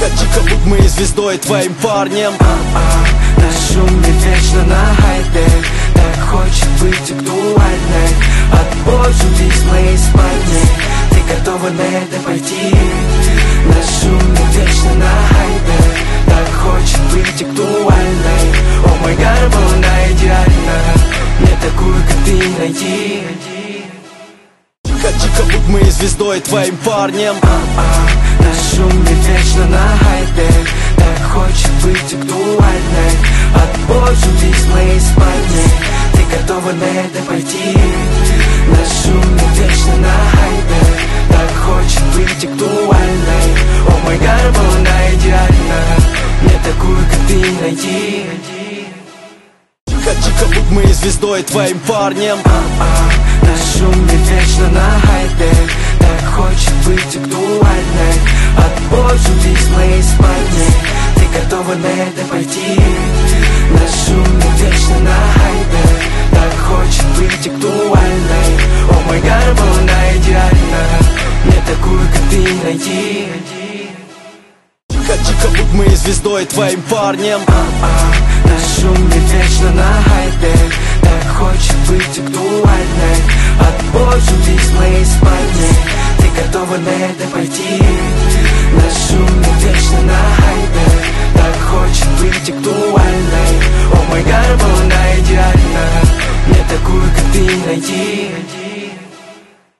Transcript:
Хочу быть моей звездой, твоим парнем. Наш шум не вечно на хайпе, так хочет быть актуальной. Отбой из моей спальни, ты готова на это пойти? Наш шум не вечно на хайпе, так хочет быть актуальной. О мой гад, она идеальна, мне такую, как ты, найти. Хочу быть моей звездой, твоим парнем. Наш шум не вечно на хайпе, так хочет быть актуальной. Отбой из моей спальни, ты готова на это пойти? Наш шум не вечно на хайпе, так хочет быть актуальной. О мой гад, она идеальна, мне такую, как ты, найти. Хочу быть моей звездой, твоим парнем. Наш шум не вечно на хайпе, так хочет быть актуальной. Отбой из моей спальни, ты готова на это пойти? Наш шум не вечно на хайпе, так хочет быть актуальной. О мой гад, она идеальна, мне такую, как ты, найти. Хочу быть моей звездой, твоим парнем. Наш шум не вечно